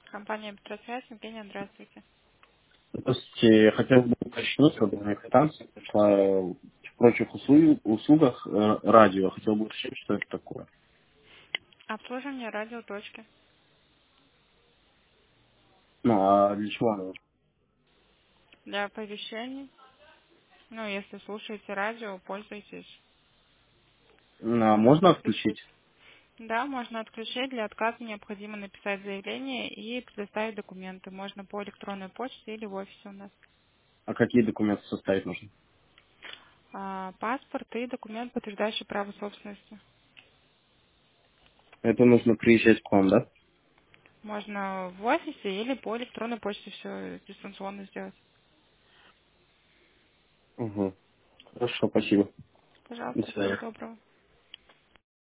Компания «Петросвязь». Евгения, здравствуйте. Здравствуйте, я хотел бы уточнить, вот моя квитанция пришла в прочих услугах радио. Хотел бы уточнить, что это такое. Обслуживание радиоточки. Ну, а для чего оно? Для оповещений. Ну, если слушаете радио, пользуйтесь. А Можно можно подключить. отключить? Да, можно отключить. Для отказа необходимо написать заявление и предоставить документы. Можно по электронной почте или в офисе у нас. А какие документы составить нужно? Паспорт и документ, подтверждающий право собственности. Это нужно приезжать к вам, да? Можно в офисе или по электронной почте все дистанционно сделать. Угу. Хорошо, спасибо. До Пожалуйста, всего свидания. доброго.